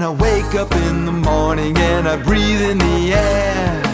I wake up in the morning and I breathe in the air.